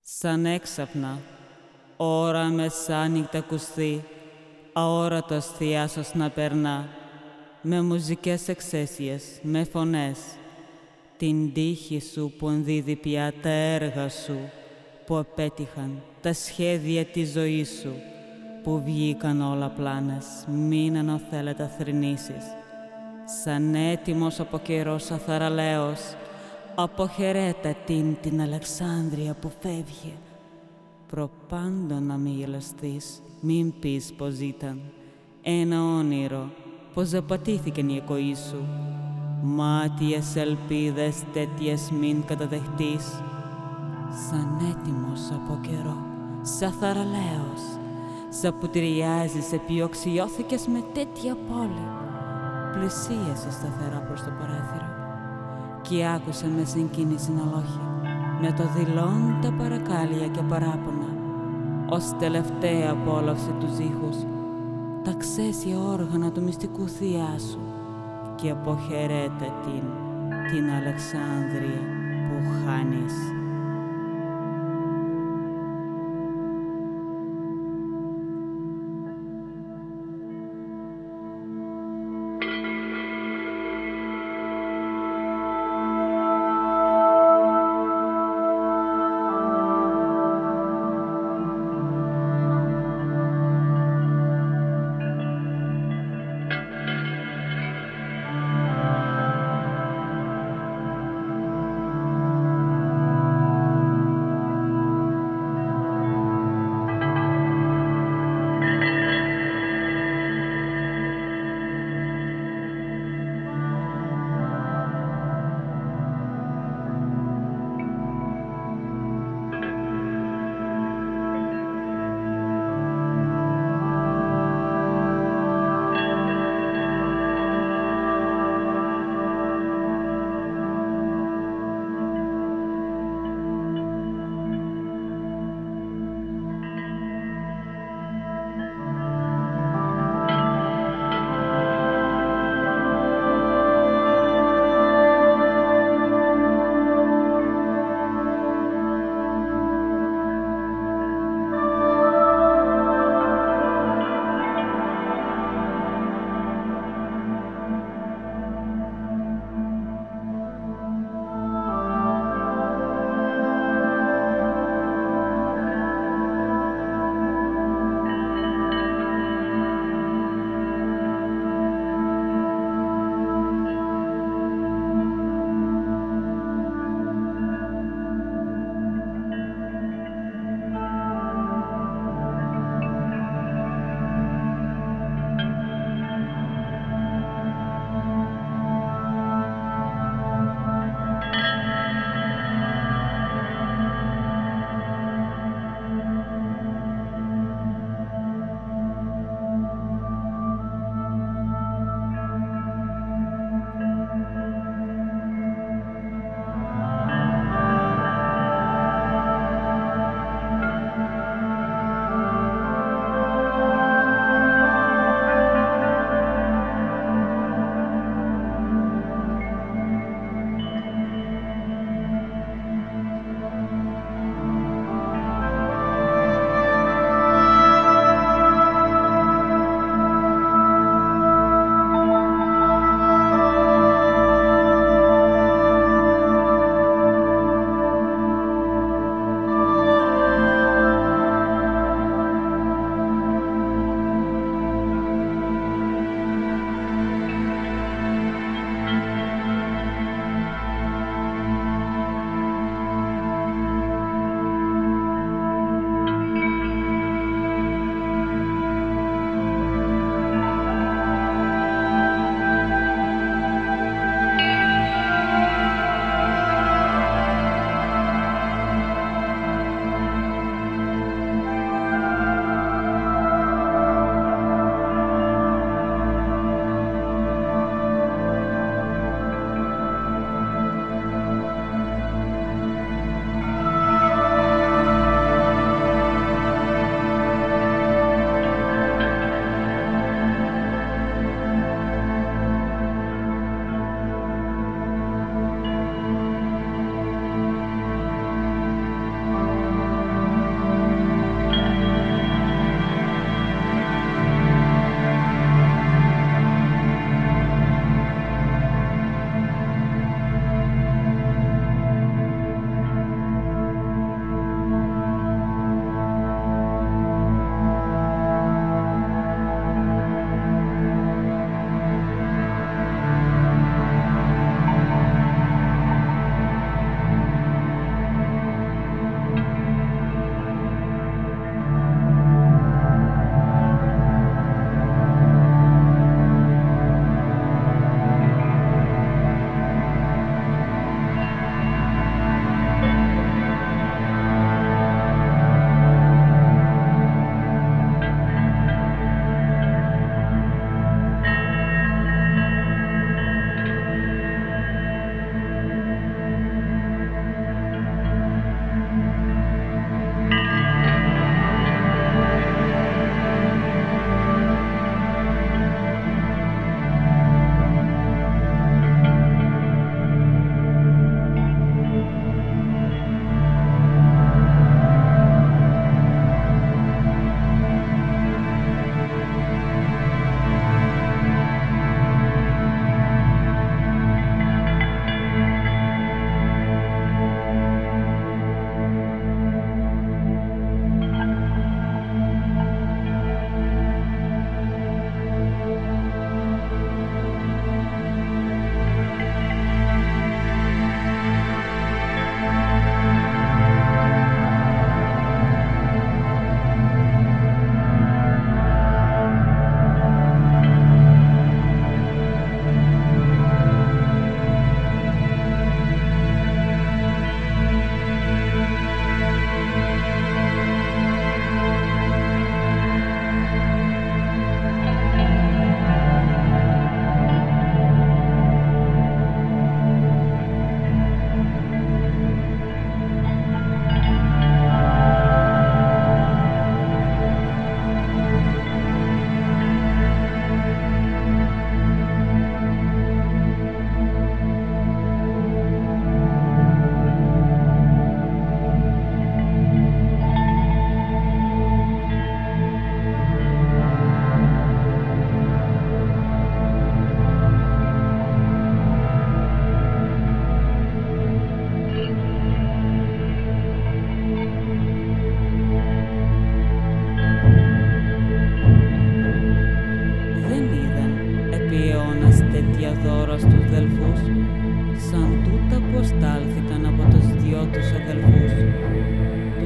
Σαν έξαφνα, ώρα μεσάνυχτα ακουστεί, αόρατος θειάσος να περνά, με μουζικές εξαίσιες, με φωνές, την τύχη σου που ενδίδει πια τα έργα σου, που απέτυχαν τα σχέδια της ζωής σου, που βγήκαν όλα πλάνες, μείναν οθέλετα θρηνήσεις. Σαν έτοιμος από καιρός αθαραλέος, αποχαιρέτα την Αλεξάνδρεια που φεύγει. Προπάντων να μη γελαστείς, μην πεις πως ήταν ένα όνειρο, πως ζαπατήθηκαν οι εκοοί σου. Μάτιες ελπίδες τέτοιες μην καταδεχτείς. Σαν έτοιμος από καιρό, σαν θαραλέος, σαν που ταιριάζεις επιοξιώθηκες με τέτοια πόλη. Πλησίασε σταθερά προς το παράθυρο κι άκουσε με συγκίνηση αλόχη, με το δηλών τα παρακάλια και παράπονα, ως τελευταία απόλαυση τους ήχους, τα ξέσια όργανα του μυστικού θειάσου και αποχαιρέτα την Αλεξάνδρεια που χάνεις.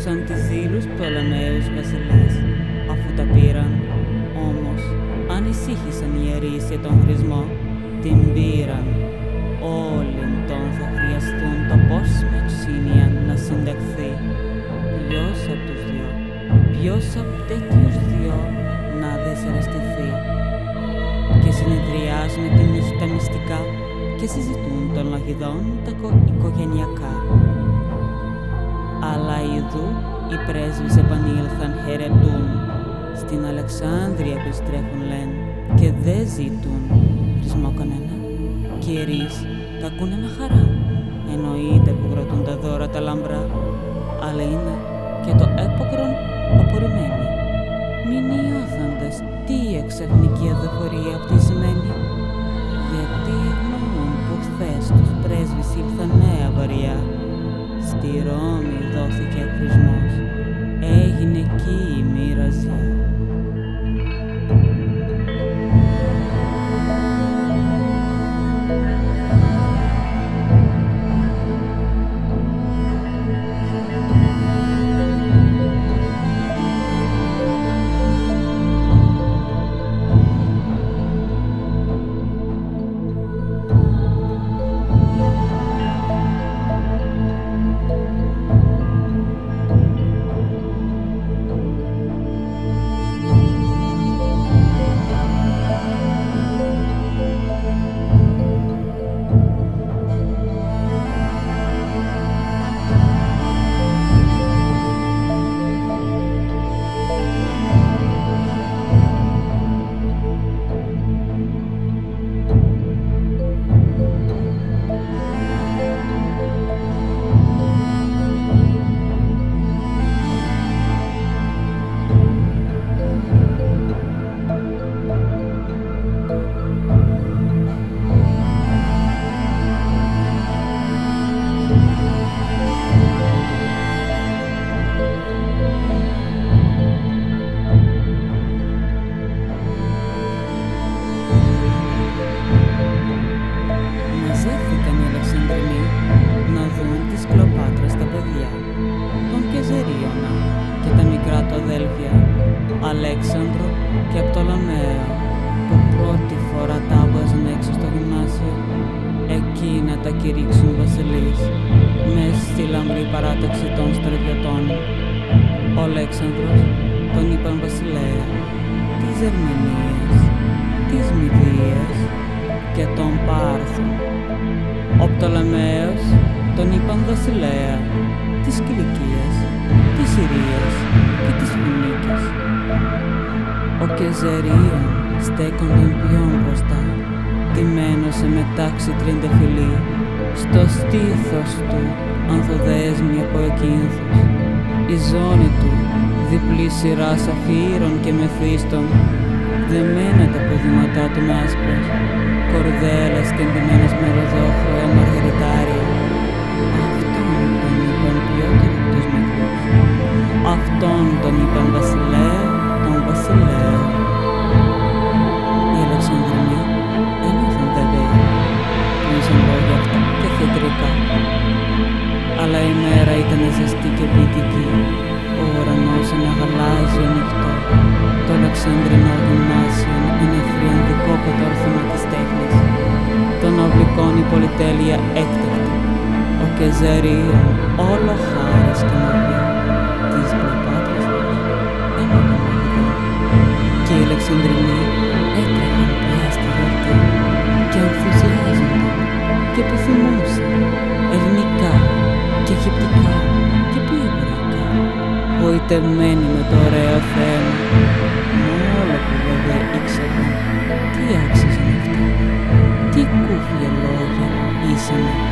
σαν τις ζήλους Πτολεμαίους βασιλείς, αφού τα πήραν. Όμως, ανησύχησαν οι ιερείς για τον χρησμό, την πήραν. Όλοι τον θα χρειαστούν το πώς με εξήνιαν να συνταχθεί. Ποιος απ' τους δυο, ποιος απ' τέτοιους δυο να δυσαρεστηθεί. Και συνεδριάζουν τη νύχτα μυστικά και συζητούν των λαχιδών τα οικογενειακά. Αλλά ειδού οι πρέσβεις επανήλθαν χαιρετούν. Στην Αλεξάνδρεια επιστρέφουν λένε και δεν ζητούν χρησμό κανένα. Και οι ιερείς τα ακούνε με χαρά. Εννοείται που κρατούν τα δώρα τα λαμπρά, αλλά είναι και το έποκρον απορριμμένοι. Μην νιώθοντες τι η εξαφνική αδεφορία αυτή σημαίνει. Γιατί αγνοούν που χθες τους πρέσβεις ήλθαν νέα βαριά. Στη Ρώμη δόθηκε ο χρησμός, έγινε εκεί η μοίραζια. Αλέξανδρο και Πτολεμαίο, που πρώτη φορά τα έβγαζαν έξω στο γυμνάσιο, εκεί να τα κηρύξουν βασιλείς, μες στη λαμπρή παράταξη των στρατιωτών. Ο Αλέξανδρος τον είπαν βασιλέα της Ερμηνείας, της Μηδίας και των Πάρθων. Ο Πτολεμαίος τον είπαν βασιλέα της Κιλικίας, της Συρίας και της Φοινίκης. Ο Κεζαρίων στέκονταν πιο μπροστά, τιμένος σε μετάξι τριανταφυλλή, στο στήθος του ανθοδέσμη από εκίνθους. Η ζώνη του, διπλή σειρά σαφύρων και μεθύστων, δεμένα τα ποδήματά του με άσπρος, κορδέλας και εντυμένος με ροδόχρο μαργαριτάρια. Αυτόν τον είπαν ποιότερο από τους μικρούς. Αυτόν τον είπαν βασιλέα, τον βασιλέα. Οι Αλεξανδρινοί ένιωθαν βέβαιοι, πούσαν λόγια αυτά και θεατρικά. Αλλά η μέρα ήταν ζεστή και ποιητική, ο ουρανός ένα γαλάζιο νυχτό, το Αλεξανδρινό γυμνάσιο είναι φριανδικό κατόρθωμα της τέχνης, των οβλικών η πολυτέλεια έκτακτη, ο Κεζαρίων όλο χάρης και μορφή της Κλεοπάτρας ένα το μαγικό. Και οι Αλεξανδρινοί έτρεχαν πια στη γιορτή και ενθουσιάζονταν και επιθυμούσαν ελληνικά και αιγυπτικά και πιο εβραϊκά, γοητευμένοι με το ωραίο θέμα, μόνο που βέβαια ήξεραν τι άξιζαν αυτά, τι κούφια λόγια ήσανε.